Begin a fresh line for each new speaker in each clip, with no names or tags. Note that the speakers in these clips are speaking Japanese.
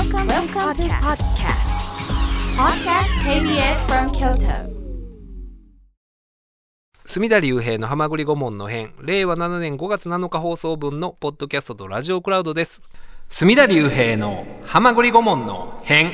Welcome to podcast. Podcast KBS from Kyoto.
隅田隆平のはまぐり顧問の編、令和7年5月7日放送分のポッドキャストとラジオクラウドです。隅田隆平のはまぐり顧問の編。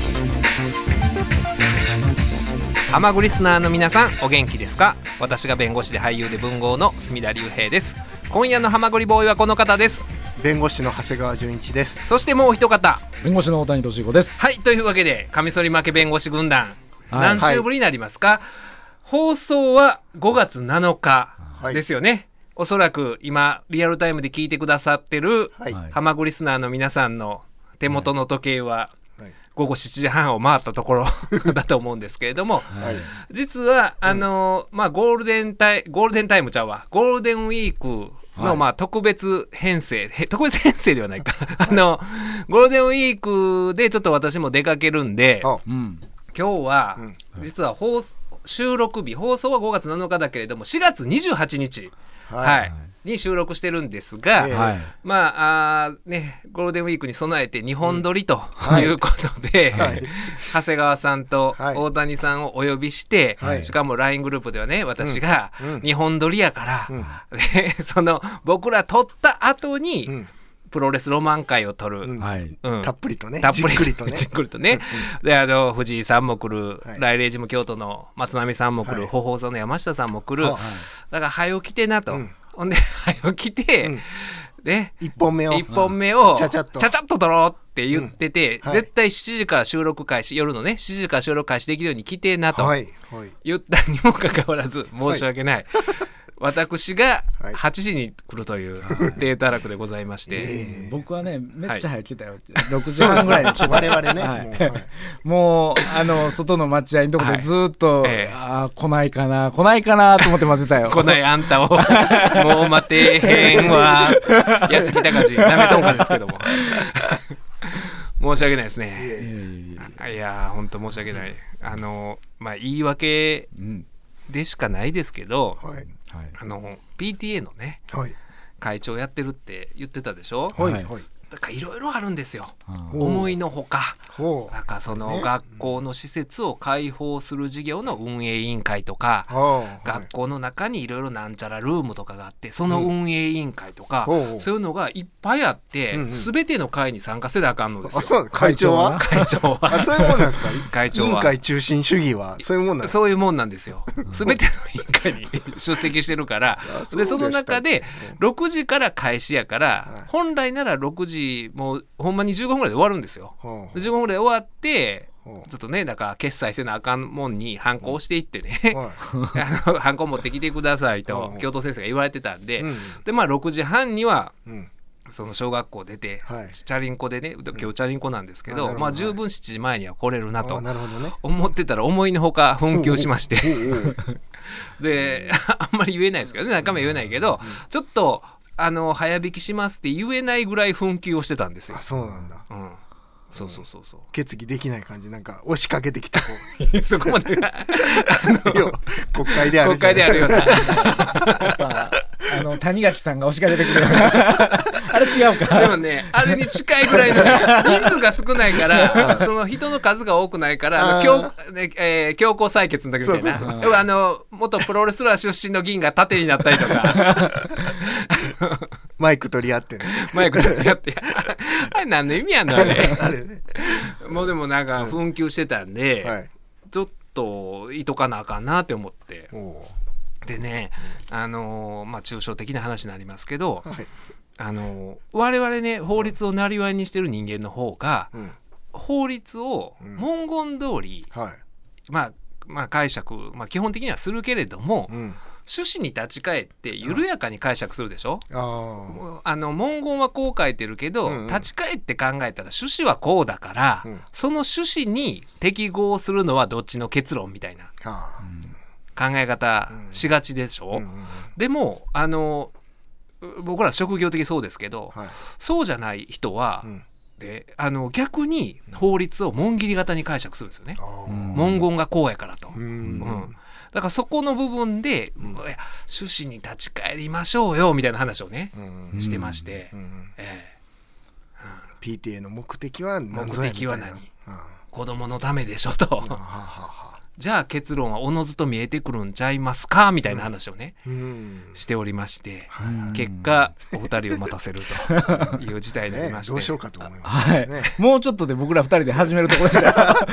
はまぐりリスナーの皆さん、お元気ですか？私が弁護士で俳優で文豪の隅田隆平です。今夜のはまぐりボーイはこの方です。
弁護士の長谷川純一です。
そしてもう一方、
弁護士の大谷俊彦です。
はい、というわけでカミソリ負け弁護士軍団、何週ぶりになりますか？放送は5月7日ですよね、はい、おそらく今リアルタイムで聞いてくださってるはまぐりリスナーの皆さんの手元の時計は午後7時半を回ったところだと思うんですけれども、はい、実はゴールデンタイムゴールデンウィークの特別編成ではないかゴールデンウィークでちょっと私も出かけるんで、今日は実は収録日、放送は5月7日だけれども4月28日、に収録してるんですが、ゴールデンウィークに備えて2本撮りということで、長谷川さんと大谷さんをお呼びして、しかも LINE グループではね、私が2本撮りやから、その僕ら撮った後に、プロレスロマン会を撮る、
たっぷりとね、
じっくりとねで藤井さんも来る、来礼寺も京都の松並さんも来る、ほほうさんの山下さんも来る、だから早起きてなと、ほんで早起きて、1本目をちゃちゃっと撮ろうって言ってて、絶対7時から収録開始、夜のね7時から収録開始できるように来てなと言ったにもかかわらず、申し訳ない、私が8時に来るというデータ楽でございまして、
僕はねめっちゃ早く来たよ、6時半ぐらいに来た
我々ね、
もう外の待合のとこでずっと、来ないかなと思って待ってたよ。
来ないあんたをもう待てへんわ屋敷隆史なめとんかですけども申し訳ないですね。いや本当申し訳ない。言い訳でしかないですけど、PTA のね、会長やってるって言ってたでしょ。だからいろいろあるんですよ、思いのほか。なんかその学校の施設を開放する事業の運営委員会とか、学校の中にいろいろなんちゃらルームとかがあって、その運営委員会とか、そういうのがいっぱいあって、全ての会に参加せなあかんのですよ。
そう会長はそういうもんなんですか？
会長は
委員会中心主義はそういうもんなんですか？
そういうもんなんですよ。全ての委員会に出席してるからで、その中で6時から開始やから、本来なら6時もうほんまに15分ぐらいで終わるんですよ。15分ぐらいで終わって、ちょっとね、だから決済せなあかんもんにハンコをしていってね、ハンコ持ってきてくださいと教頭先生が言われてたんで、で6時半にはその小学校出て、チャリンコでね、今日チャリンコなんですけど、十分7時前には来れるなと思ってたら、思いのほか紛糾しましてであんまり言えないですけどね、中身は言えないけど、ちょっと早引きしますって言えないぐらい紛糾をしてたんですよ。
そうなんだ。
そう
決議できない感じ、なんか押しかけてきた
そこまで
国会である
ような
谷垣さんが押しかけてくるあれ違うか。
でもね、あれに近いぐらいの人数が少ないからその人の数が多くないから、強行採決の時みたいな、元プロレスラー出身の議員が盾になったりとか
マイク取り合ってね、
あれ何の意味やんのあれもうでもなんか紛糾してたんで、ちょっといとかなあかんなって思って、でね、抽象的な話になりますけど、我々ね、法律をなりわいにしてる人間の方が、法律を文言通り、解釈、基本的にはするけれども、趣旨に立ち返って緩やかに解釈するでしょ。文言はこう書いてるけど、立ち返って考えたら趣旨はこうだから、その趣旨に適合するのはどっちの結論みたいな考え方しがちでしょ。でも僕ら職業的そうですけど、そうじゃない人は、逆に法律を紋切り型に解釈するんですよね。文言がこうやからと。だからそこの部分で、趣旨に立ち返りましょうよみたいな話をね、してまして、っ
PTA の目的は何ぞ
目
やみたいな。
的は何、子供のためでしょとじゃあ結論はおのずと見えてくるんちゃいますかみたいな話をね、しておりまして、結果お二人を待たせるという事態になりまして、
どうしようかと思いましたね。
もうちょっとで僕ら2人で始めるところでした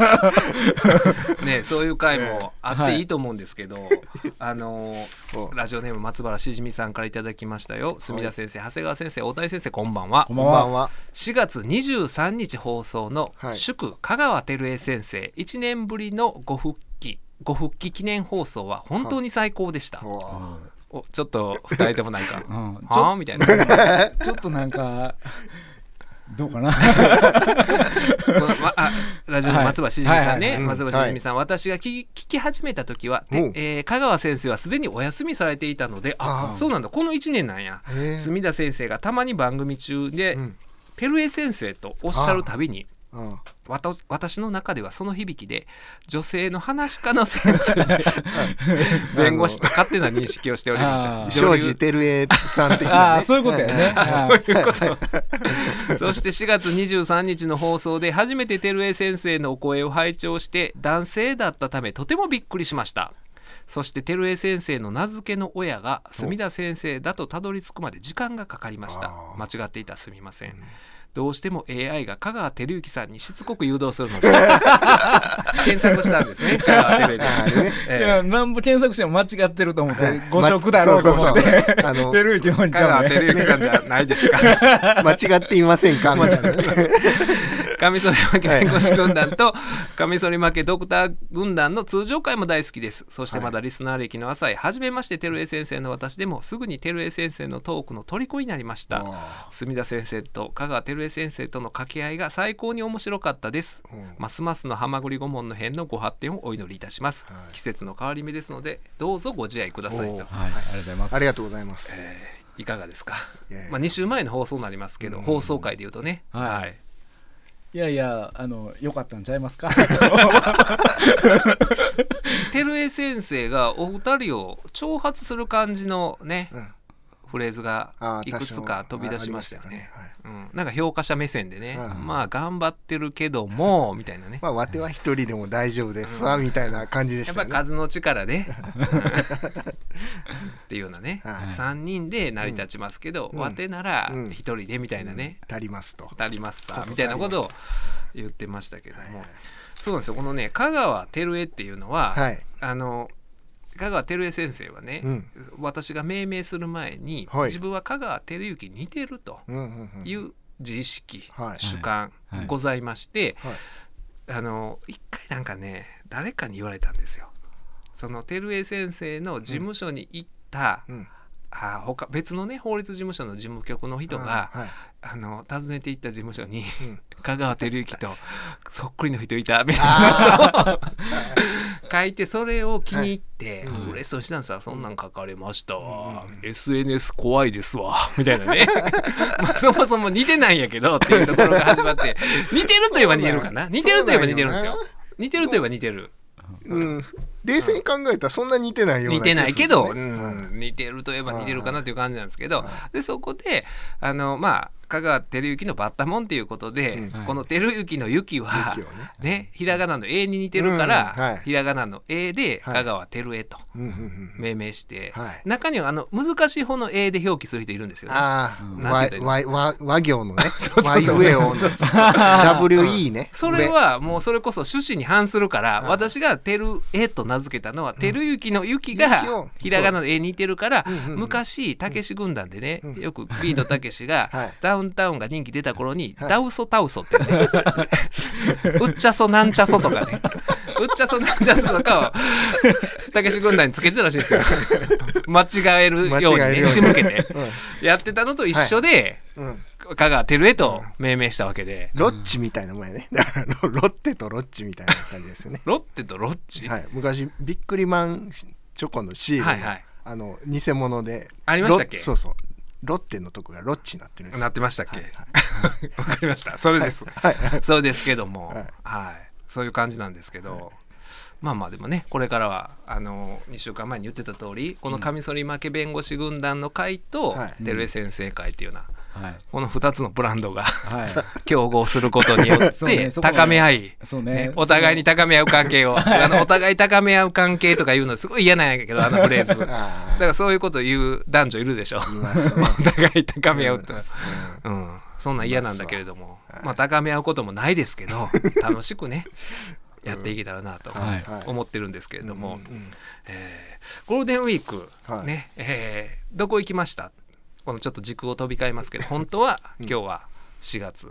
ね、そういう回もあっていいと思うんですけど、ラジオネーム松原しじみさんからいただきましたよ。墨田先生、長谷川先生、大谷先生、こんばんは。
こんばんは。
4月23日放送の祝香川照江先生1年ぶりのご復帰記念放送は本当に最高でした。ちょっと2人ともなんかはぁみたいな
ちょっとなんかどうかな
ラジオの松原しじみさんね、松原しじみさん、私が聞き始めた時は、香川先生はすでにお休みされていたので、そうなんだ、この1年なんや。墨田先生がたまに番組中で照江先生とおっしゃるたびに、私の中ではその響きで女性の話し家の先生で弁護士と勝手な認識をしておりました。
庄司照江さん的なね。
そういうことやね。
そういうことそして4月23日の放送で初めて照江先生のお声を拝聴して男性だったためとてもびっくりしました。そして照江先生の名付けの親が墨田先生だとたどり着くまで時間がかかりました。間違っていたらすみません。どうしても AI が香川照之さんにしつこく誘導するので検索したんですね。香川照之
いや、何部検索しても間違ってると思って誤植だろうと思って照之のんちゃうね。香
川照之さんじゃないですか
間違っていませんかみたいな
カミソリ負け弁護士軍団とカミソリ負けドクター軍団の通常回も大好きです。そしてまだリスナー歴の浅い初めまして照江先生の私でもすぐに照江先生のトークの虜になりました。墨田先生と香川照江先生との掛け合いが最高に面白かったです。ますますのハマグリ顧問の編のご発展をお祈りいたします。季節の変わり目ですのでどうぞご自愛くださいと。
ありがとうございます。
いかがですか。2週前の放送になりますけど、放送回でいうとね、
いやいや、良かったんちゃいますか
照江先生がお二人を挑発する感じのね、フレーズがいくつか飛び出しましたよね。なんか評価者目線でね、まあ頑張ってるけどもみたいなね、
わては一人でも大丈夫ですわみたいな感じでしたね。
やっぱ数の力でっていうようなね、3人で成り立ちますけど、わてなら一人でみたいなね、
足りますと、
足りますさみたいなことを言ってましたけども、そうなんですよ。このね、香川照江っていうのは、香川照江先生はね、私が命名する前に、自分は香川照之に似てるという自意識、主観ございまして、一回なんかね、誰かに言われたんですよ。その照江先生の事務所に行った、別のね、法律事務所の事務局の人が、訪ねていった事務所に、香川照之とそっくりの人いたみたいな書いて、それを気に入って嬉しそうにしたんですよ。そんなん書かれましたわ、SNS 怖いですわみたいなねそもそも似てないんやけどっていうところが始まって、似てるといえば似てるかな、似てるといえば似てるんですよ。似てるといえば似てる。
冷静に考えたらそんな似てないような、
似てないけど、似てるといえば似てるかなっていう感じなんですけど、でそこで香川照之のバッタモンっていうことで、この照之の之はね、ひらがなの A に似てるから、ひらがなの A で香川照江と命名して、中には難しい方の A で表記する人いるんですよね。
和行のね、和上を WE ね。
それはもうそれこそ趣旨に反するから、私が照江と名付けたのは照之の之がひらがなの A に似てるから、昔たけし軍団でね、よくビートたけしがダウンタウンが人気出た頃に、ダウソタウソってねうっちゃそなんちゃそとかね、うっちゃそなんちゃそとかをたけし軍団につけてたらしいんですよ間違えるようにね、仕向けてやってたのと一緒で、香川照江と命名したわけで、
ロッチみたいなもんやね。だからロッテとロッチみたいな感じですよね。
ロッテとロッチ、
昔ビックリマンチョコのシール、偽物で
ありましたっけ。
そうそう、ロッテのとこがロッチになってるんです。
なってましたっけ。わかりました。それです。そうですけども、そういう感じなんですけど、まあでもね、これからは2週間前に言ってた通り、このカミソリ負け弁護士軍団の会と照江先生会っていうようなこの2つのブランドが競合することによって高め合い、お互いに高め合う関係をお互い高め合う関係とか言うのすごい嫌なんやけど、フレーズだからそういうこと言う男女いるでしょ。お互い高め合うって、そんなん嫌なんだけれども、高め合うこともないですけど楽しくねやっていけたらなと思ってるんですけれども、ゴールデンウィークね、どこ行きました？このちょっと軸を飛び交いますけど、本当は今日は4月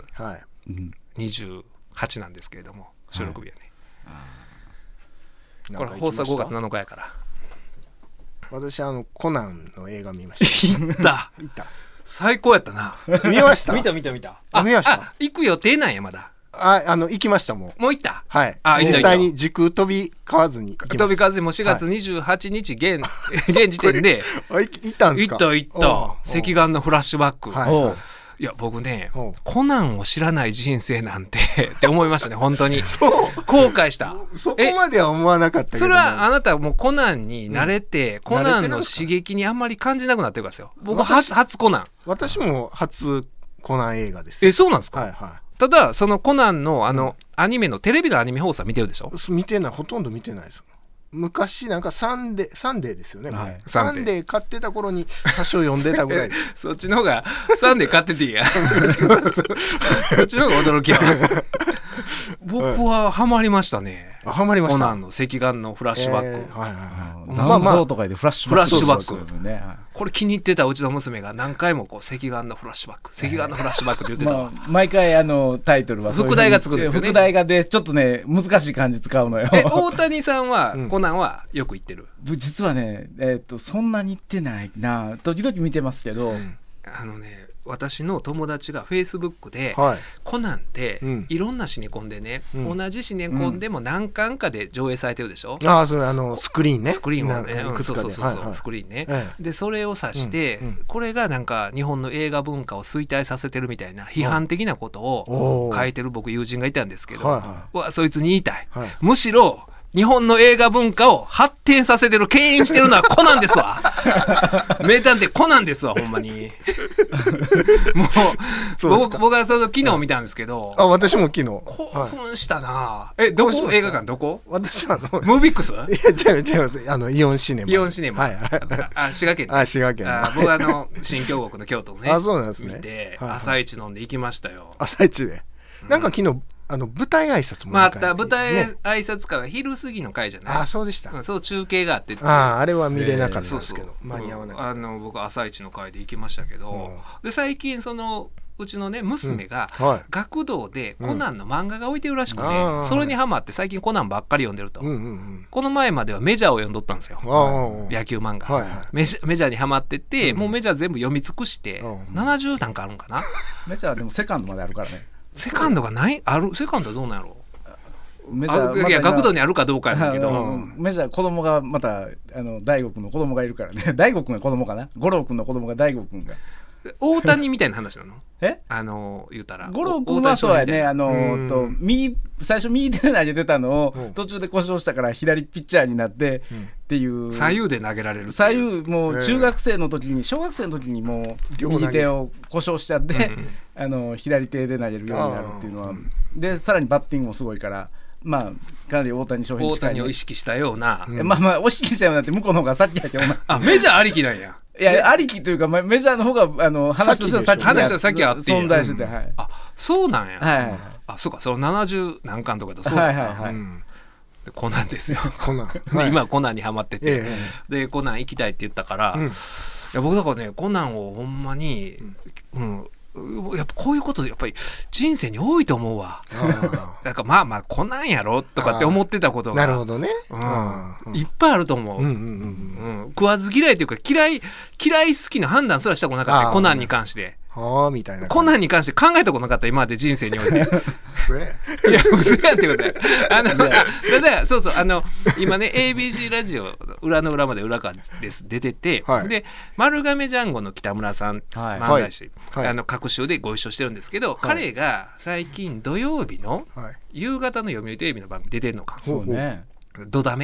28なんですけれども、収録日はね、これ放送5月7日やから。
私コナンの映画見ました。
行った最高やったな。
見ました。
見た。
見ました。
行く予定なんやまだ。
行きました。もう
行った。
はい。実際に軸飛び交わずに行きました。
飛び交わずにもう4月28日現時点で
行ったんですか？
行った。赤眼のフラッシュバック。いや僕ね、コナンを知らない人生なんてって思いましたね。本当に後悔した。
そこまでは思わなかったけど、
それはあなたもうコナンに慣れて、コナンの刺激にあんまり感じなくなってるからですよ。僕初コナン。
私も初コナン映画です。
そうなんですか？ただそのコナンのアニメのテレビのアニメ放送見てるでしょ？
見てない、ほとんど見てないです。昔なんかサンデーですよね、これ。サンデー買ってた頃に多少読んでたぐらい。
そっちの方がサンデー買ってていいや。そっちの方が驚きや。僕はハマりましたね。
ハマりました。
コナンの赤眼のフラッシュバック。
残像とかでフラッシュバック。
これ気に入ってたうちの娘が何回もこう赤眼のフラッシュバック、赤眼のフラッシュバックって言ってたわ。
毎回タイトルは
副題がつくんですよね。
副題がでちょっとね難しい漢字使うのよ。
大谷さんはコナンはよく言ってる？
実はねそんなに言ってないな。時々見てますけど。
私の友達がフェイスブックで、コナンっていろんなシネコンでね、同じシネコンでも何巻かで上映されてるでしょ。
スクリーンね。
スクリーンをね、スクリーンね。でそれを指して、これがなんか日本の映画文化を衰退させてるみたいな批判的なことを書いてる僕友人がいたんですけど、そいつに言いたい。むしろ日本の映画文化を発展させてる、牽引してるのはコナンですわ。名探偵コナンですわ、ほんまに。もう僕は昨日見たんですけど、
私も昨日
興奮したな。どこ？映画館どこ？
私は
ムービックス？い
や違います。イオンシネマ。
イオンシネマ。滋賀県。
滋賀県。
僕新京極の京都をね見て朝一飲んで行きましたよ。
朝一で。なんか昨日舞台挨拶も
舞台挨拶会は昼過ぎの会じゃない？
そうでした。
そう中継があって、
あれは見れなかったんですけど、間に合わなかった。
僕朝一の会で行きましたけど、で最近うちのね娘が学童でコナンの漫画が置いてるらしくて、それにハマって最近コナンばっかり読んでると。この前まではメジャーを読んどったんですよ、野球漫画。メジャーにハマってて、もうメジャー全部読み尽くして70なんかあるんかな。
メジャーでもセカンドまであるからね。
セカンドがセカンドはどうなんやろう。
メジャー
いや学童にあるかどうかやけど、
メジャー子供がまた大悟君の子供がいるからね。大悟君が子供かな。五郎君の子供が大悟君が。
大谷みたいな話なの？言うたら
五郎君はそうやね。最初右手で投げてたのを途中で故障したから左ピッチャーになってっていう。
左右で投げられる。
左右もう中学生の時に小学生の時にもう右手を故障しちゃって左手で投げるようになるっていうのは。でさらにバッティングもすごいから。かなり大谷翔平に近い。
大谷を意識したような。
意識したようなって向こうの方が先やけどな。
メジャーありきなんや。
いやありきというかメジャーの方が話としては先あって存在してて、
そうなんや。そうか、その70何巻とかだそうだな。コナンですよ。今コナンにハマってて、でコナン行きたいって言ったから、僕だからねコナンをほんまにやっぱこういうことやっぱり人生に多いと思うわ。だからコナンやろとかって思ってたことが、
なるほどね、
いっぱいあると思う。食わず嫌いというか嫌い好きな判断すらしたことなかった。コナンに関して
みたいな。
コナンに関して考えたことなかった今まで人生において。いや嘘やってことだ。そう今ね ABC ラジオ裏の裏まで裏からです出てて、で丸亀ジャンゴの北村さん漫才師各週でご一緒してるんですけど、彼が最近土曜日の夕方の読売テレビの番組出てるのか。
そうね。
どだめ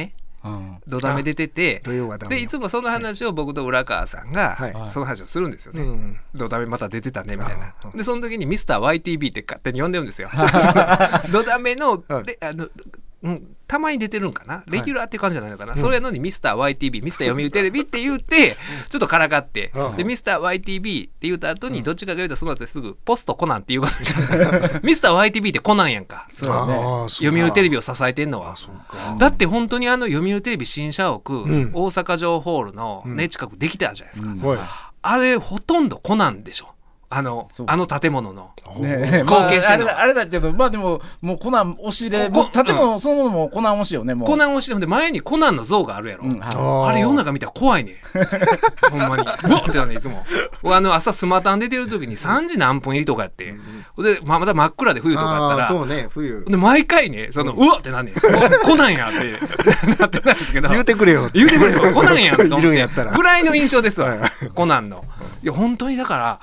どダメ出てて、でいつもその話を僕と浦川さんがその話をするんですよね。どダメまた出てたねみたいな。でその時にミスター YTB って勝手に呼んでるんですよ。どダメのたまに出てるんかな、レギュラーっていう感じじゃないのかな、それやのにミスター YTB ミスター読売テレビって言ってちょっとからかって、でミスター YTB って言った後にどっちかが言うとその後すぐポストコナンっていうことにしたミスター YTB ってコナンやんか。そうだね、読売テレビを支えてんのは。だって本当に読売テレビ新社屋、大阪城ホールのね近くできたじゃないですか、あれほとんどコナンでしょ、あの建物の貢献してるの、
あれだけど、まあでももうコナン推しで、建物そのものもコナン推しよね。もう
コナン推しで前にコナンの像があるやろ、あれ世の中見たら怖いねほんまにうわってなんねいつも朝スマタン出てる時に3時何分入りとかやって、でまだ真っ暗で冬とかやったら、
そうね、冬
で毎回ねうわってなんねコナンやってなってないんですけど、
言うてくれよ
コナンやんと
いるんやったら
ぐらいの印象ですわコナンの。いや本当にだから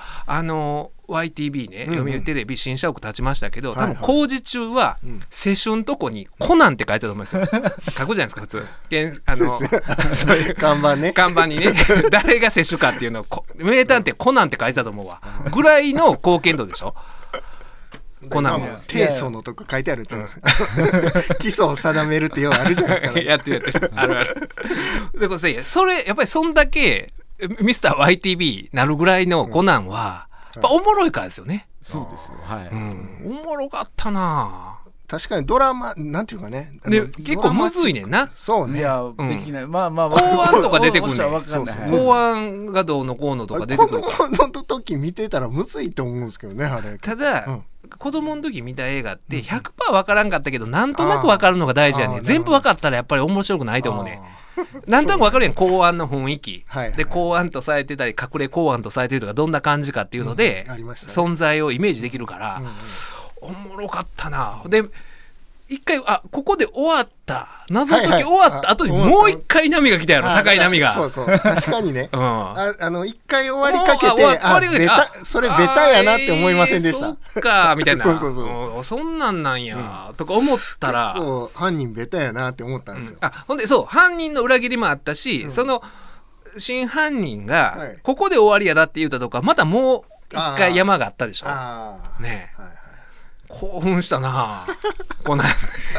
YTB ね、読売テレビ新社屋立ちましたけど、多分工事中は世襲のとこにコナンって書いてあると思いますよ。書くじゃないですか普通そういう
看板にね
誰が世襲かっていうのを名探偵コナンって書いてたと思うわぐらいの貢献度でしょコナンも。
提訴のとこ書いてあるじゃないですか、基礎を定めるってようあるじゃないですか、
やってるあるあるでこれそれやっぱりそんだけミスター YTB なるぐらいのコナンは、やっぱおもろいからですよね。
そうですよ、はい、
おもろかったな。
確かにドラマなんていうかね、
で結構むずいねんな。
そうね、
いやできない、まあ公
安とか出てくるね公安がどうのこうのとか出てくるから
子供の時見てたらむずいと思うんですけどね、あれ。
ただ、子供の時見た映画って 100% 分からんかったけどなんとなく分かるのが大事やねん。全部分かったらやっぱり面白くないと思うねん。なんとなく分かるやん、公安の雰囲気、で公安とされてたり隠れ公安とされてるとかどんな感じかっていうので、存在をイメージできるから、おもろかったな。で一回ここで終わった謎解き終わった後にもう一回波が来たやろ、高い波が。
そう確かにね、一回終わりかけてそれベタやなって思いませんでした。
そっかみたいなそんなんなんやとか思ったら、
結構犯人ベタやなって思ったんですよ。
ほんでそう犯人の裏切りもあったし、その真犯人がここで終わりやだって言ったとかまたもう一回山があったでしょねえ。興奮したなこんな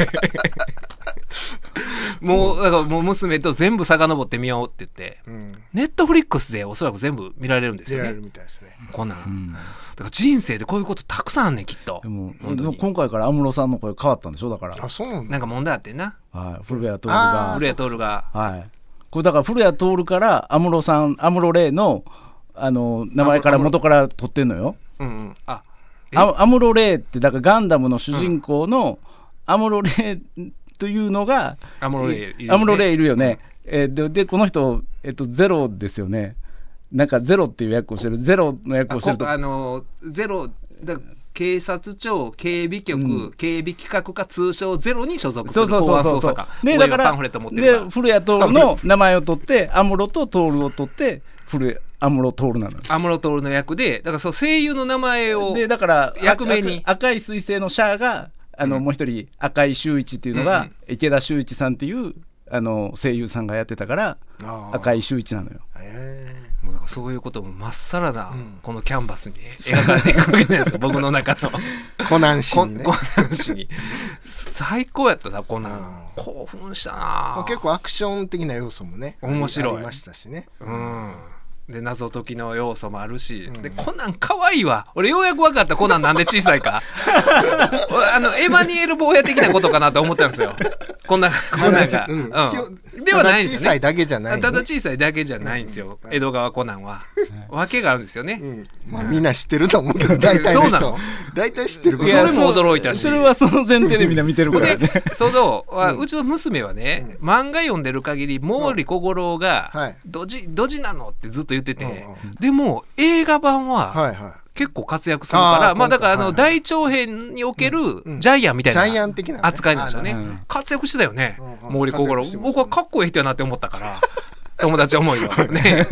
もうだからもう娘と全部遡ってみようって言って、ネットフリックスでおそらく全部見られるんですよね。
見られるみたいですね、
こんなん、だから人生でこういうことたくさんあんねんきっと。
でも今回から安室さんの声変わったんでしょ。だから
そう
なんか問題あってんな、
古谷徹がこれだから古谷徹から安室さん、安室玲の名前から元から取ってんのよ。安室玲ってだからガンダムの主人公の安室玲というのが安室玲いるよね。でこの人ゼロですよね。なんかゼロっていう役をしてる、ゼロの役をしてると
ゼロだ警察庁警備局、警備企画課通称ゼロに所属する公安捜査課で、だから
古谷徹の名前を取って安室と徹を取って安室徹なのよ。
安室徹の役でだからそう声優の名前を
でだから
役名に
赤い彗星のシャアがもう一人赤井秀一っていうのが、池田秀一さんっていう声優さんがやってたから赤井秀一なのよ。
もうそういうこともまっさらな、このキャンバスに、描かれていくわけじゃないですか僕の中の
コナン氏にね。
コナン氏に最高やったなコナン。興奮したな。
結構アクション的な要素もね
面白い
ありましたしね。
で謎解きの要素もあるし、でコナン可愛いわ。俺ようやく分かったコナンなんで小さいかエマニュエル坊や的なことかなと思ったんですよ。コナンが、ではないんですよね。ただ小さいだけじゃない、ただ小さいだけじゃないんですよ、江戸川コナンは。訳があるんですよね。
みんな知ってると思うけど大体の人大体知ってる。
それも驚いたし、
それはその前提でみんな見てるからね。
うちの娘はね、漫画読んでる限り毛利小五郎がドジなのってずっと言ってて、でも映画版は結構活躍するから、だから大長編におけるジャイアンみたいな扱いなんですよね。活躍してたよね毛利小五郎。僕はかっこいい人やなって思ったから友達思いよね。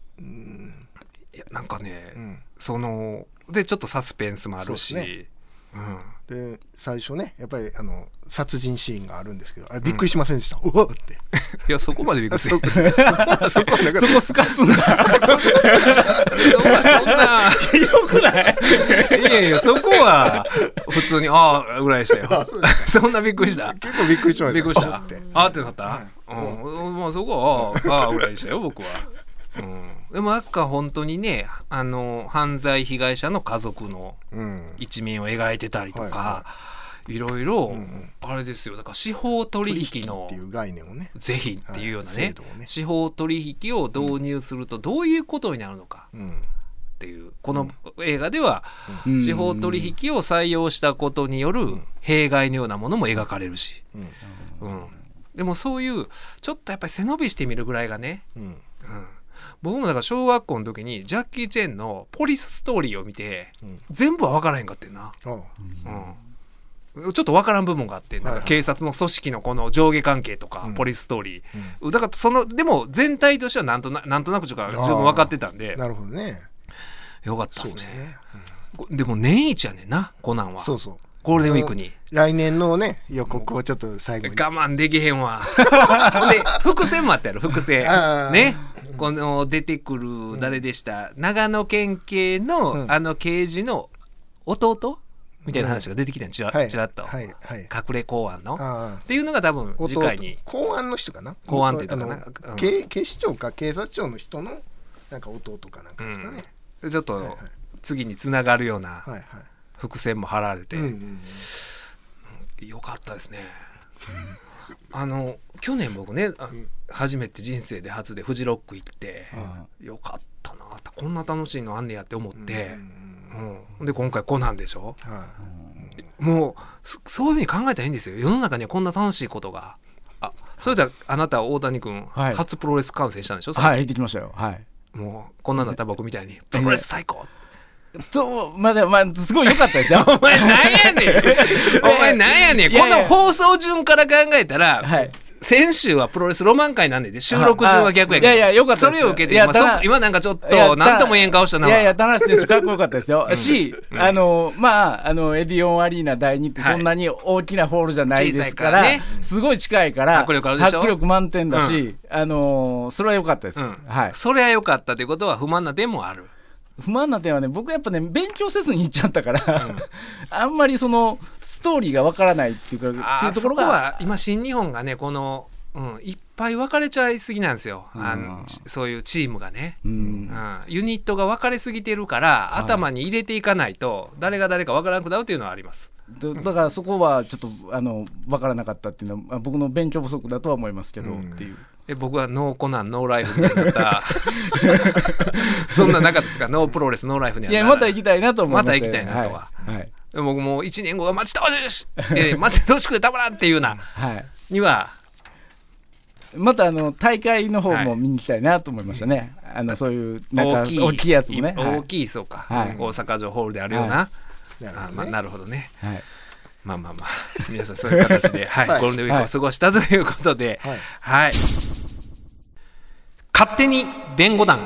いやなんかね、でちょっとサスペンスもあるし、
で最初ねやっぱり殺人シーンがあるんですけどびっくりしませんでした、うわって
いやそこまでびっくりする
そこすかすんだ
そんなひどくない？いやそこは普通にぐらいでしたよそんなびっくりした？
結構びっくりしました。
びっくりしたってなった、まあそこはぐらいでしたよ僕は。でも本当にね犯罪被害者の家族の一面を描いてたりとか、いろいろあれですよ。だから司法取引の
っていう概念をね
是非っていうようなね、司法取引を導入するとどういうことになるのかっていう、この映画では司法取引を採用したことによる弊害のようなものも描かれるし、でもそういうちょっとやっぱり背伸びしてみるぐらいがね、僕もだから小学校の時にジャッキー・チェンのポリスストーリーを見て、全部は分からへんかってんな、ちょっと分からん部分があって、なんか警察の組織のこの上下関係とか、ポリスストーリー、だからでも全体としてはなんとなく十分分かってたんで、
なるほどね、
よかったですね。でも年一やねんなコナンは。そうゴールデンウィークに
来年のね予告をちょっと最後に
我慢できへんわで伏線もあったやろ、伏線ね、この出てくる誰でした、長野県警の刑事の弟みたいな話が出てきたんちらっと、隠れ公安のっていうのが多分次回に
公安の人かな、
公安って言ったかな、
警視庁か警察庁の人のなんか弟かなんかですかね、
ちょっと次につながるような伏線も張られて、よかったですね。去年僕ね初めて人生で初でフジロック行って、よかったな、こんな楽しいのあんねやって思って、で今回コナンでしょ、もうそういうふうに考えたらいいんですよ。世の中にはこんな楽しいことが。それではあなたは大谷君、初プロレス観戦したんでしょ？
はい、行ってきましたよ。
もうこんなんだったら僕みたいにプロレス最高
すごい良かったですよ
お前なんやねんこの放送順から考えたら、先週はプロレスロマン会なんで収録順は逆やけど、
よかったです。
それを受けて今なんかちょっと何とも言えん顔したな。
田中選手かっこよかったですよし、エディオンアリーナ第2ってそんなに大きなホールじゃないですから、すごい近いから迫力満点だし、それは良かったです。
それは良かったということは不満な点もある。
不満な点はね、僕やっぱね勉強せずに行っちゃったから、あんまりそのストーリーがわからないっていうかっていうところが、
そこは今新日本がねこの、いっぱい分かれちゃいすぎなんですよ、そういうチームがね、ユニットが分かれすぎてるから、頭に入れていかないと誰が誰か分からなくなるっていうのはあります。
だからそこはちょっと分からなかったっていうのは僕の勉強不足だとは思いますけど、っていう。
僕はノーコナンノーライフになったそんな中ですか、ノープロレスノーライフにはならない。
また行きたいなと思いました。
また行きたいなとは、僕もう1年後が待ち遠しい待ち遠しくてたまらんっていうな、には
また大会の方も見に行きたいなと思いましたね。そういうなんか大きいやつもね、
大きいそうか、大阪城ホールであるような、なるほどね。まあ皆さんそういう形で、ゴールデンウィークを過ごしたということで、勝手に弁護団、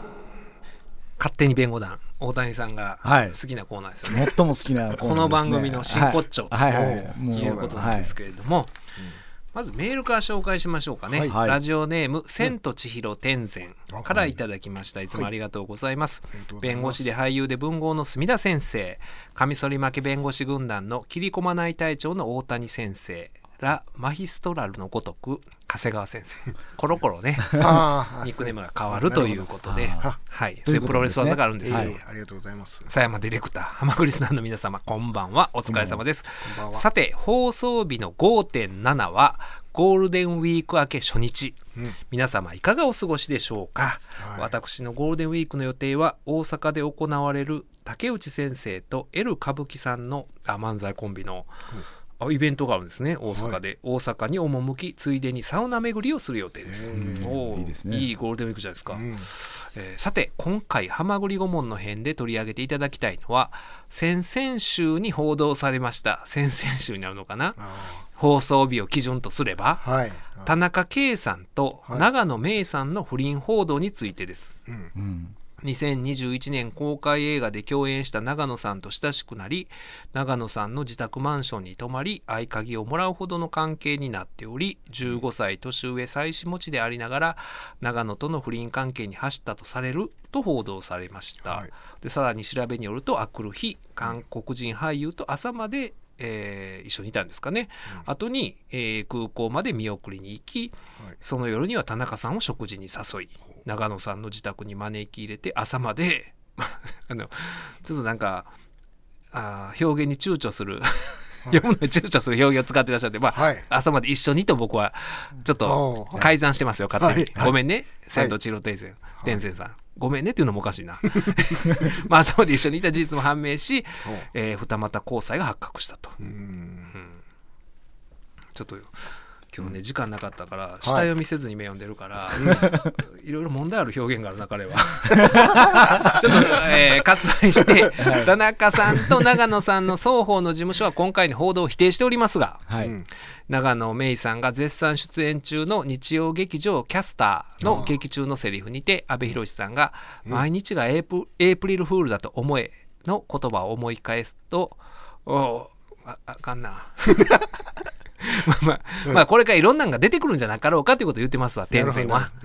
大谷さんが好きなコーナーですよね。
最も好きなコーナーですね。
この番組の真骨頂ということなんですけれども、まずメールから紹介しましょうかね。ラジオネーム千と千尋天然からいただきました。いつもありがとうございます。弁護士で俳優で文豪の墨田先生、カミソリ負け弁護士軍団の切り込まない隊長の大谷先生らマヒストラルのごとく長谷川先生、コロコロねニックネームが変わるということで、そういうプロレス技があるんですよ。
ありがとうございます。
佐山ディレクター、ハマグリスナーの皆様、こんばんは。お疲れ様です。さて、放送日の 5.7 はゴールデンウィーク明け初日、皆様いかがお過ごしでしょうか。私のゴールデンウィークの予定は大阪で行われる竹内先生と L 歌舞伎さんの漫才コンビのイベントがあるんですね。大阪で、大阪に赴き、ついでにサウナ巡りをする予定です。いいゴールデンウィークじゃないですか。さて、今回はまぐり顧問の編で取り上げていただきたいのは、先々週に報道されました、先々週になるのかな、放送日を基準とすれば、田中圭さんと長野芽郁さんの不倫報道についてです。 2021年公開映画で共演した長野さんと親しくなり、長野さんの自宅マンションに泊まり合鍵をもらうほどの関係になっており、15歳年上妻子持ちでありながら長野との不倫関係に走ったとされると報道されました、はい、でさらに調べによると、あくる日韓国人俳優と朝まで一緒にいたんですかね、後に、空港まで見送りに行き、その夜には田中さんを食事に誘い、長野さんの自宅に招き入れて朝までちょっとなんか表現に躊躇する読むのに躊躇する表現を使ってらっしゃって、朝まで一緒にと僕はちょっと改ざんしてますよ、勝手に、ごめんね、千と千尋天線さん、ごめんねっていうのもおかしいな朝まで一緒にいた事実も判明し、二股交際が発覚したと。ちょっと今日ね時間なかったから下読みせずに目読んでるから、いろいろ問題ある表現があるな彼はちょっと、割愛して、田中さんと長野さんの双方の事務所は今回の報道を否定しておりますが、長野芽郁さんが絶賛出演中の日曜劇場キャスターの劇中のセリフにて、阿部寛さんが毎日がエイプリルフールだと思えの言葉を思い返すと、あかんなまあこれからいろんなのが出てくるんじゃなかろうかということを言ってますわ、天線は。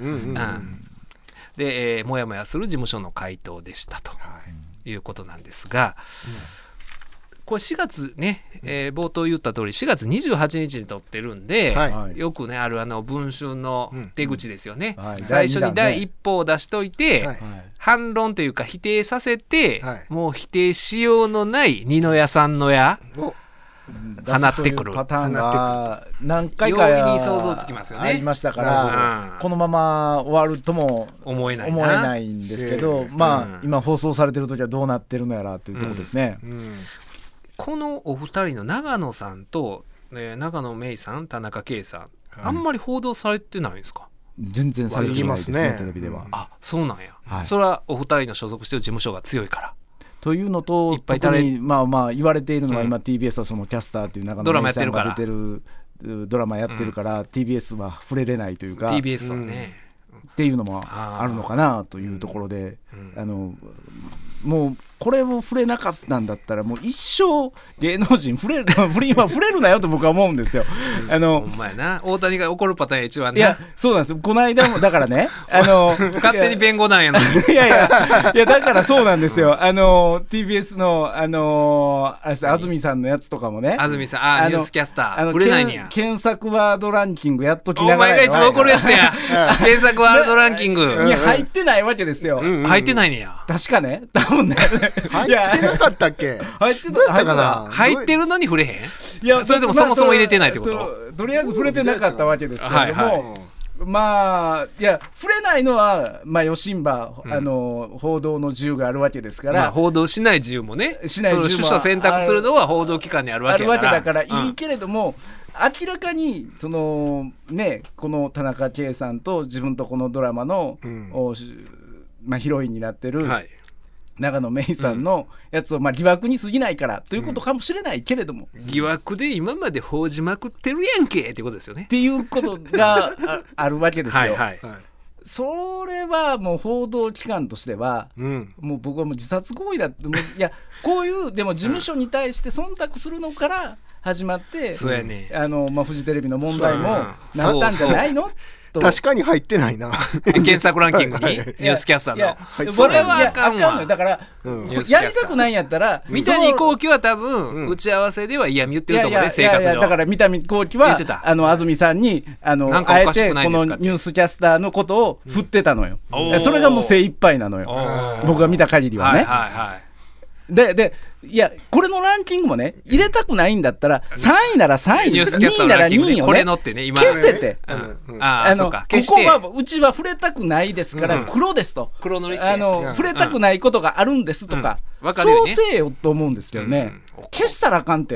で、もやもやする事務所の回答でしたということなんですが、これ4月ね、冒頭言った通り4月28日に撮ってるんで、よくねある文春の手口ですよね、最初に第一報を出しといて、反論というか否定させて、もう否定しようのない二の矢三の矢放ってくる
パターンが何回か
容易に想像つきますよね。
ありましたから、このまま終わるとも思えないんですけど、今放送されてる時はどうなってるのやらというところですね。
このお二人の長野さんと、長野芽郁さん、田中圭さん、あんまり報道されてないんですか？
全然されてないですね、テレビでは。
あ、そうなんや、それはお二人の所属している事務所が強いから
というのと、特に言われているのは、今 TBS はそのキャスターという長野芽郁さんが出てるドラマやってるから、TBS は触れれないというか、
TBS はね、
っていうのもあるのかなというところで、もうこれを触れなかったんだったら、もう一生芸能人触れるなよと僕は思うんですよ。
ほんまやな、大谷が怒るパターン一番ね。
いや、そうなんですよ。この間もだからね
勝手に弁護なんやのに
いやだからそうなんですよ。TBS の安住さんのやつとかもね、
安住さん、ニュースキャスター売れないんや。
検索ワードランキングやっときながら、
お前が一番怒るやつや検索ワードランキング
に入ってないわけですよ。
入ってないねや。
確かね、多分ね
入ってなかったっけ？
入ってたかな。
入ってるのに触れへん？いや、それでもそもそも入れてないってこと？
とりあえず触れてなかったわけですけれども、いや触れないのはよしんば報道の自由があるわけですから、
報道しない自由もね、取捨選択するのは報道機関にあるわけ
だからいいけれども、明らかにこの田中圭さんと自分とこのドラマのヒロインになってる長野芽郁さんのやつを疑惑に過ぎないからということかもしれないけれども、
疑惑で今まで報じまくってるやんけってことですよね。
っていうことがあるわけですよ。それはもう報道機関としては、もう僕はもう自殺行為だって、いやこういうでも事務所に対して忖度するのから始まって、
そうやね、
フジテレビの問題もなったんじゃないの？
確かに入ってないな
検索ランキングにニュースキャスターの
それはあかんわ。だから、やりたくないんやったら、
三谷幸喜は多分打ち合わせでは嫌味言ってると思うね、性格上。
だから三谷幸喜は安住さんにあえてこのニュースキャスターのことを振ってたのよ。それがもう精一杯なのよ、僕が見た限りはね。でいやこれのランキングもね入れたくないんだったら、3位なら3位、2位なら2位をね消せて、ここはうちは触れたくないですから黒ですと、触れたくないことがあるんですとか、そうせえよと思うんですけどね。消したらあかんて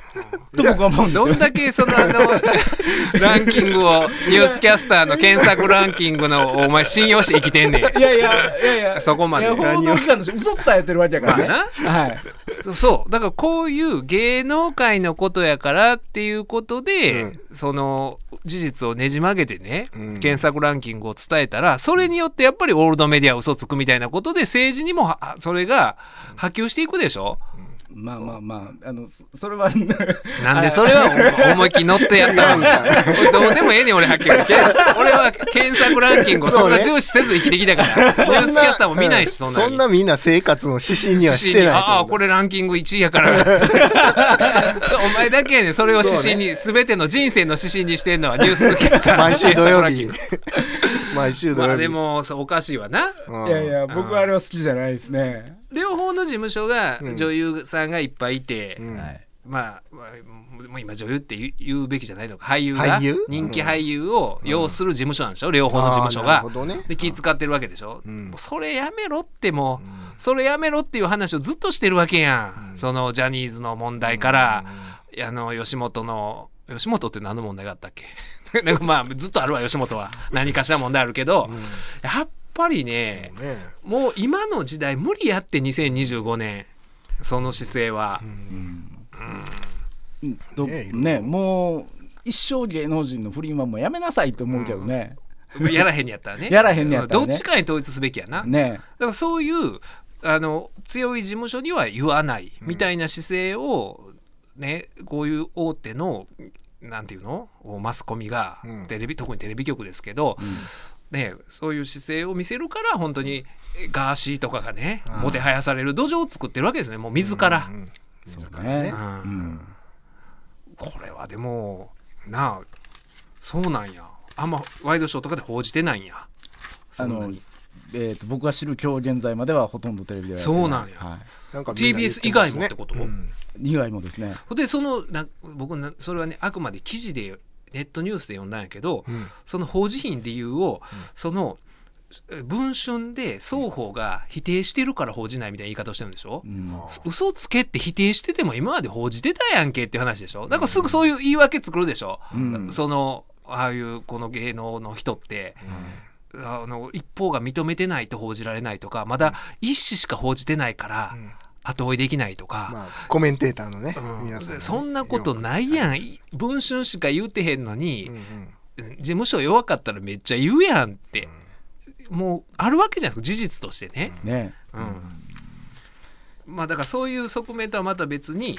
と僕は思うんですよ。
どんだけそのランキングをニュースキャスターの検索ランキングのお前信用して生きてんねん。
いや
そこまで。
報道機関として嘘伝えてるわけやからね。はい。
そうだからこういう芸能界のことやからっていうことで、その事実をねじ曲げてね、検索ランキングを伝えたら、それによってやっぱりオールドメディア嘘つくみたいなことで政治にもそれが波及していくでしょ。
まあそれは
なんでそれは思いっきり乗ってやったのどうでもええねん俺はっきり俺は検索ランキングをそんな重視せず生きてきたからニュースキャスターも見ないし、
そんなみんな生活の指針にはしてない。
ああこれランキング1位やからお前だけやねんそれを指針に、全ての人生の指針にしてんのはニュースキャスター
毎週土曜日毎週土曜日。
まあでもおかしいわな。
いや僕はあれは好きじゃないですね。
両方の事務所が女優さんがいっぱいいて、まあもう今女優って言うべきじゃないのか、俳優が人気俳優を擁する事務所なんでしょ、両方の事務所が。で気使ってるわけでしょ。それやめろってもうそれやめろっていう話をずっとしてるわけやん。そのジャニーズの問題から吉本って何の問題があったっけなんかまあずっとあるわ吉本は何かしら問題あるけど、やっぱりねもう今の時代無理やって2025年その姿勢は。
ねもう一生芸能人の不倫はもうやめなさいと思うけどね。
やらへんやったらね。
やらへんやったらね。
どっちかに統一すべきやな。
ね。
だからそういう強い事務所には言わないみたいな姿勢をね、こういう大手のなんていうのマスコミが特にテレビ局ですけど、ね、そういう姿勢を見せるから本当にガーシーとかがねもてはやされる土壌を作ってるわけですね、もう自ら。
そうね。
これはでもなあそうなんや、あんまワイドショーとかで報じてないんや。
僕が知る今日現在まではほとんどテレビではやってない。
そうなんや、なんか TBS 以外もってこと、
以外もですね。
で僕それはねあくまで記事でネットニュースで読んだんやけど、その報じひん理由を、その文春で双方が否定してるから報じないみたいな言い方をしてるんでしょ、嘘つけって否定してても今まで報じてたやんけっていう話でしょ。だからすぐそういう言い訳作るでしょ、そのああいうこの芸能の人って、一方が認めてないと報じられないとか、まだ一紙しか報じてないから後追いできないとか、
コメンテーターのね、皆さんね、
そんなことないやん。文春しか言うてへんのに、事務所弱かったらめっちゃ言うやんってもうあるわけじゃないですか、事実としてね。まあだからそういう側面とはまた別に、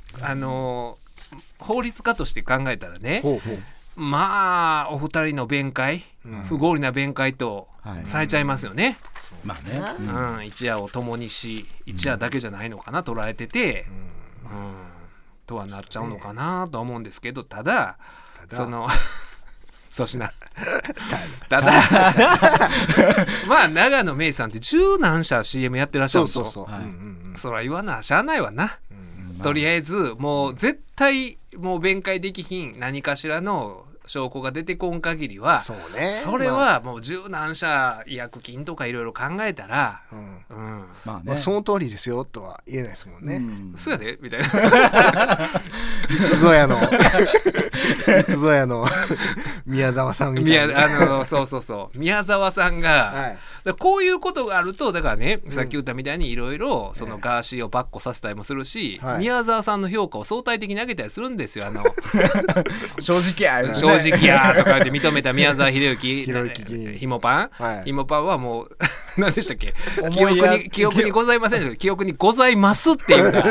法律家として考えたらね、まあお二人の弁解、不合理な弁解とされちゃいますよね。
まあね、
一夜を共にし一夜だけじゃないのかな、捉えてて、とはなっちゃうのかなとは思うんですけど、ただその粗品ただまあ永野芽郁さんって十何社 CM やってらっしゃるんですよ。そら言わなしゃあないわな、とりあえずもう絶対もう弁解できひん何かしらの証拠が出てこん限りは、それはもう十何社違約金とかいろいろ考えたら、
その通りですよとは言えないですもんね。
そうやでみたいな。
いつぞやの宮沢さんみたいな。
そう宮沢さんが、こういうことがあると、だからね、さっき言ったみたいにいろいろそのガーシーをバッコさせたりもするし、宮沢さんの評価を相対的に上げたりするんですよ。
正直や
とか言って認めた宮沢秀幸ひもパンはもう何でしたっけ、記憶にございませんでした、記憶にございますっていうか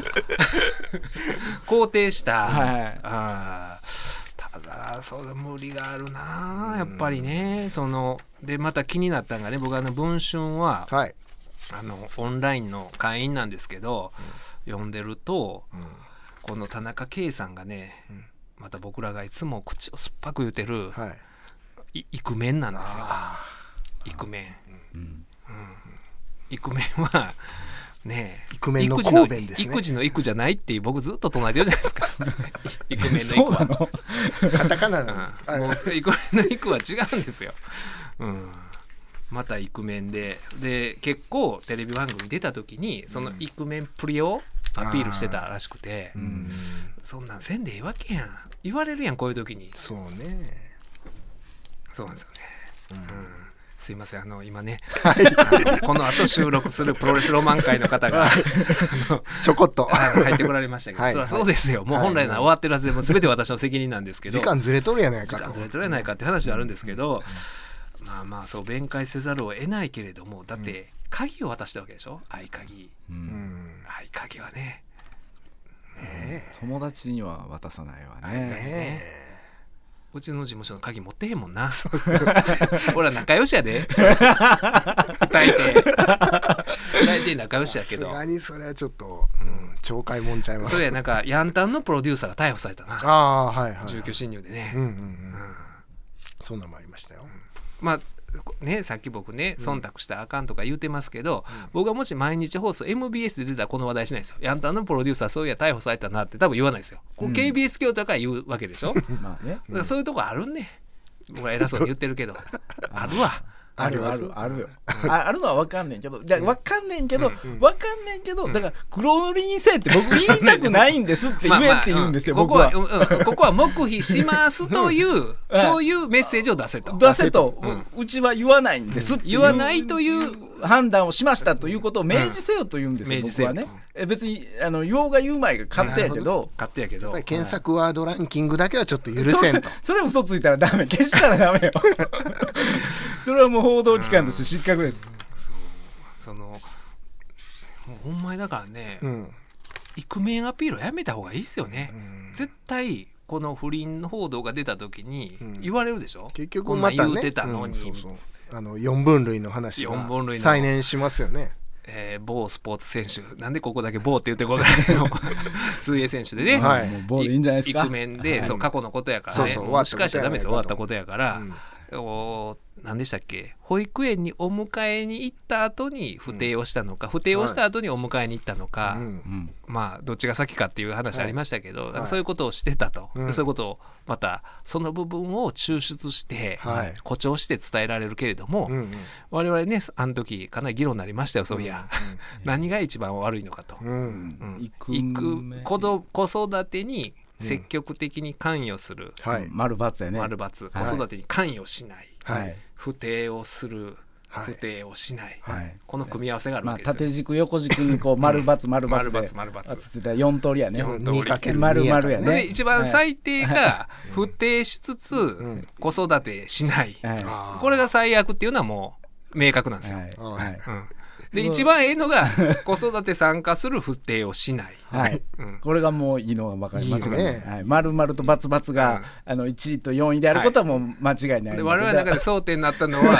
肯定した、ただそれ無理があるなやっぱりね。でまた気になったのがね、僕文春は、オンラインの会員なんですけど、読んでると、この田中圭さんがね、また僕らがいつも口を酸っぱく言うてる、イクメンなんですよ。イクメンはね、
イクメンの神戸ですね。
育児の育じゃないっていう僕ずっと唱えてるじゃないですか。イクメンのイクは
カタカナなの。
イクメンのイクは違うんですよ。 またイクメンで結構テレビ番組出た時にそのイクメンプリをアピールしてたらしくて、そんなんせんでええわけやん言われるやんこういう時に。
そうね。
そうなんですよね、すいません今ね、この後収録するプロレスロマン会の方が
ちょこっと
入ってこられましたけど、そりゃそうですよ、もう本来なら終わってるはずでも全て私の責任なんですけど、
時間ずれとるやないかと、
時間ずれとるやないかって話はあるんですけど、まあそう弁解せざるを得ないけれども、だって鍵を渡したわけでしょ、合鍵、合鍵はね、
友達には渡さないわね。
うちの事務所の鍵持ってへんもんな。俺ら仲良しやで。大抵仲良しやけど。
さすがにそれはちょっと、懲戒もんちゃいます。
それなんかヤンタンのプロデューサーが逮捕されたな。住居侵入でね。
そんなのもありましたよ。
まあね、さっき僕ね忖度したらあかんとか言うてますけど、僕がもし毎日放送 MBS で出たらこの話題しないですよ。ヤンタンのプロデューサーそういや逮捕されたなって多分言わないですよ。KBS 京都だから言うわけでしょ。まあね、だからそういうとこあるね。僕は偉そうに言ってるけどあるわ。
あるよ。あるのは分かんねんけど、分かんねんけど、だから黒塗りにせえって僕言いたくないんですって言えって言うんですよ、僕は。
ここは黙秘しますというそういうメッセージを出せと。
うちは言わないんですって
言わないという
判断をしましたということを明示せよと言うんですよ、僕はね。別に言おうが言うまいが勝手やけど、
やっぱり検索ワードランキングだけはちょっと許せんと。
それ嘘ついたらダメ、消したらダメよ。それはもう報道機関として失格です。
もうほんまにだからね、イクメンアピールやめた方がいいですよね。絶対この不倫報道が出た時に言われるでしょ。
結局またね、4分類の話が再燃しますよね。
某スポーツ選手なんでここだけ某って言ってこないの水泳選手でね、
某でいいんじゃないですか。
イクメンで過去のことやからね、もしかしたらダメですよ、終わったことやから。何でしたっけ、保育園にお迎えに行った後に不貞をしたのか、不貞をした後にお迎えに行ったのか、まあどっちが先かっていう話ありましたけど、そういうことをしてたと、そういうことをまたその部分を抽出して誇張して伝えられるけれども、我々ねあの時かなり議論になりましたよ、そういや何が一番悪いのかと。子育てに積極的に関与する、
丸×やね。
丸×、子育てに関与しない、不貞をする、不貞をしない、この組み合わせがあるわけですよ。
縦軸横軸にこう丸×丸×で4通りやね。
2×2
やね。
で一番最低が不貞しつつ子育てしない、これが最悪っていうのはもう明確なんですよ。で一番いいのが子育て参加する不貞をしない、
これがもういいのが間違いない。丸々と××が1位と4位であることはもう間違いない。
我々の中で争点になったのは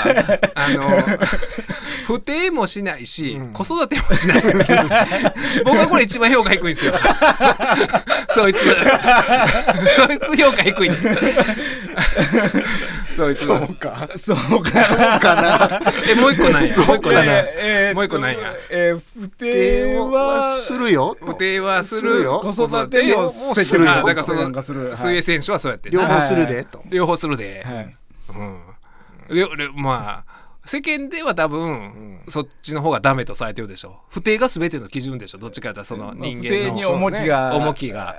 不貞もしないし、子育てもしない僕はこれ一番評価低いんですよそいつ評価低いそいつ
そうか
な
もう一個なんやもう一個なんや
不貞は
するよ。
不貞はするよ。
子育ても
するよ。
だからその水泳選手はそうやって
両方するでと。
両方するで。まあ世間では多分そっちの方がダメとされてるでしょ。不貞が全ての基準でしょ。どっちかというとその人間の
重
きが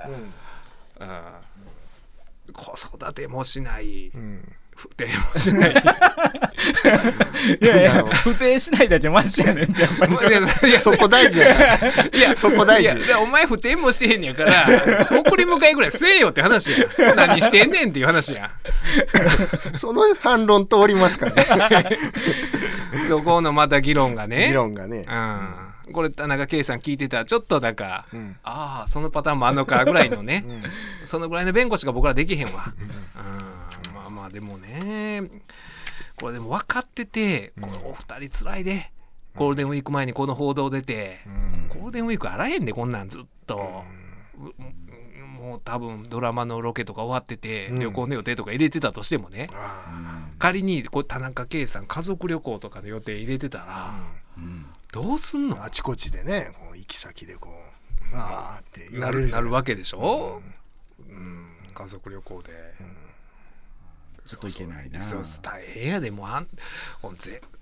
子育てもしない。不貞もしない
いや不貞しないだけマシやねんってやっぱり
そこ大事や
いやそこ大事お前不貞もしてへんねやから送り迎えぐらいせえよって話や何してんねんっていう話や
その反論通りますからね
そこのまた議論がねこれ田中圭さん聞いてたらちょっとなんか、ああそのパターンもあんのかぐらいのね、そのぐらいの弁護士が僕らできへんわ、まあでもねこれでも分かってて、このお二人つらいで、ゴールデンウィーク前にこの報道出て、ゴールデンウィークあらへんでこんなんずっと、もう多分ドラマのロケとか終わってて、旅行の予定とか入れてたとしてもね、仮にこう田中圭さん家族旅行とかの予定入れてたら、どうすんの？
あちこちでねこう行き先でこうあーって言われ
るなるわけでしょ、家族旅行で、
ちょっといけないな。
大変やでも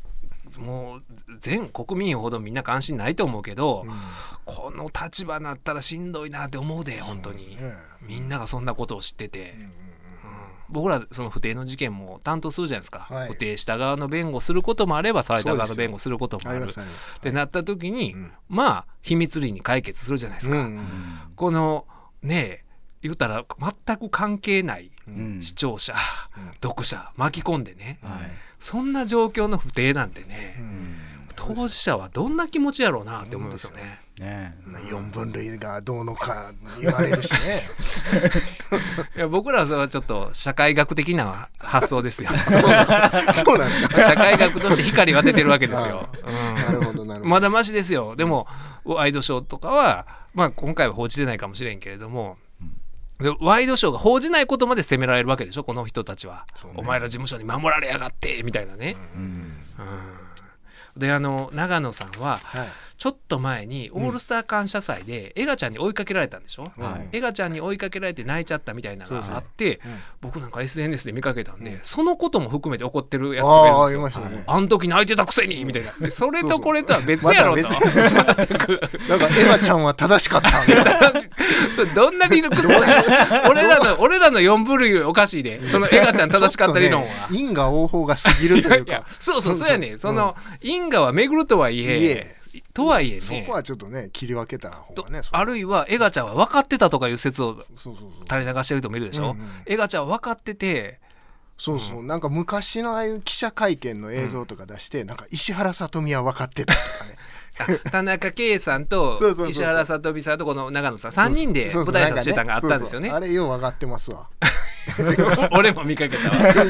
もう全国民ほどみんな関心ないと思うけど、この立場になったらしんどいなって思うで本当に、みんながそんなことを知ってて、僕らその不定の事件も担当するじゃないですか、不定した側の弁護することもあればされた側の弁護することもあるってなった時に、まあ秘密裏に解決するじゃないですか、このね言ったら全く関係ない視聴者、読者巻き込んでね、そんな状況の不定なんてね、当事者はどんな気持ちやろうなって思いますよね。
4分類がどうのか言われるしね
いや僕らはそれはちょっと社会学的な発想ですよ
そうなんだ
社会学として光を当ててるわけですよ、
なるほどなるほど。
まだマシですよ。でもワイドショーとかは、まあ、今回は報じてないかもしれんけれども、でワイドショーが報じないことまで責められるわけでしょこの人たちは、お前ら事務所に守られやがってみたいなね、で長野さんは、ちょっと前にオールスター感謝祭でエガちゃんに追いかけられたんでしょ、エガちゃんに追いかけられて泣いちゃったみたいなのがあって、僕なんか SNS で見かけたんで、そのことも含めて怒ってるやつがいるんですよ。あん時泣いてたくせにみたいな、でそれとこれとは別やろと、
なんかエガちゃんは正しかった
それどんな理論俺らの4部類おかしいで、そのエガちゃん正しかった理論は
因果応報が過ぎるというか
そうやね、その因果は巡るとはいえね、
そこはちょっとね切り分けた方がね。
あるいはエガちゃんは分かってたとかいう説を垂れ流してる人もいるでしょ、エガちゃんは分かってて、
なんか昔のああいう記者会見の映像とか出して、なんか石原さとみは分かってたとかね
田中圭さんと石原さとみさんとこの長野さん3人で舞台挨拶してたのがあったんですよね。
あれよう分かってますわ
俺も見かけた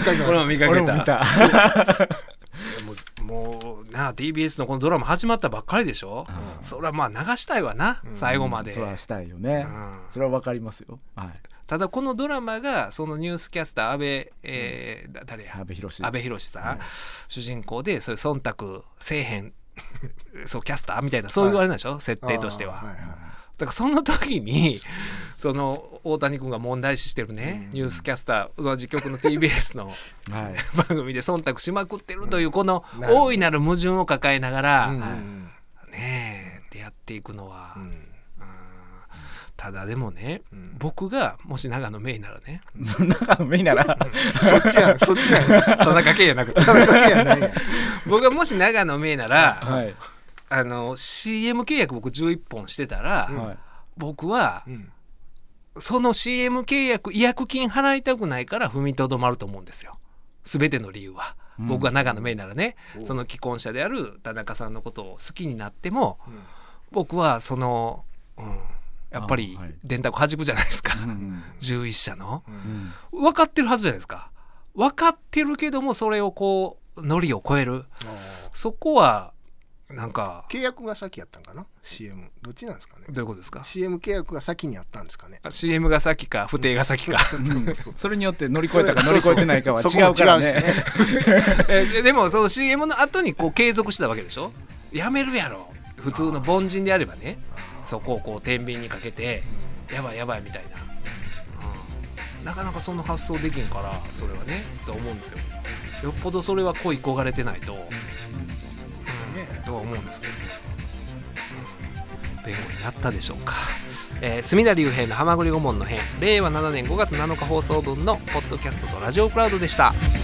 もうな TBS のこのドラマ始まったばっかりでしょ、それはまあ流したいわな、最後まで。
それはしたいよね、それは分かりますよ、
ただこのドラマがそのニュースキャスター阿部寛さん、主人公でそういう忖度せえへんそうキャスターみたいなそういうあれなんでしょ、設定としては。だからその時にその大谷君が問題視してるね、ニュースキャスター同じ局の TBS の番組で忖度しまくってるというこの大いなる矛盾を抱えながらねえやっていくのは、ただでもね、僕がもし長野メイならね
長野メイなら
そっちや
田中圭やなくて僕がもし長野メイなら、CM 契約僕11本してたら、僕は、その CM 契約違約金払いたくないから踏みとどまると思うんですよ、全ての理由は。僕が長野メイならね、その既婚者である田中さんのことを好きになっても、僕はその、やっぱり電卓弾くじゃないですか、11社の、分かってるはずじゃないですか。分かってるけどもそれをこうノリを超える、そこはなんか
契約が先やったんかな CM どっちなんですかね。
どういうことですか。
CM 契約が先にあったんですかね。
CM が先か不定が先か
それによって乗り越えたか乗り越えてないかは違うからね
でもその CM の後にこう継続したわけでしょ。やめるやろ普通の凡人であればね、そこをこう天秤にかけてやばいやばいみたいな、なかなかその発想できんからそれはねと思うんですよ。よっぽどそれは恋焦がれてないと、とは思うんですけど、弁護になったでしょうか。隅田隆平のはまぐり顧問の編、令和7年5月7日放送分のポッドキャストとラジオクラウドでした。